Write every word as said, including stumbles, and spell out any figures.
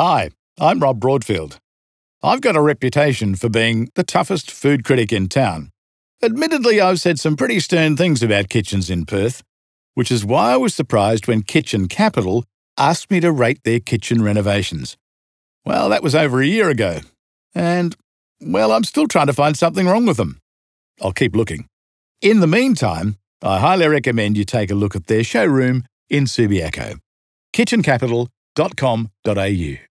Hi, I'm Rob Broadfield. I've got a reputation for being the toughest food critic in town. Admittedly, I've said some pretty stern things about kitchens in Perth, which is why I was surprised when Kitchen Capital asked me to rate their kitchen renovations. Well, that was over a year ago, and, well, I'm still trying to find something wrong with them. I'll keep looking. In the meantime, I highly recommend you take a look at their showroom in Subiaco. kitchen capital dot com dot a u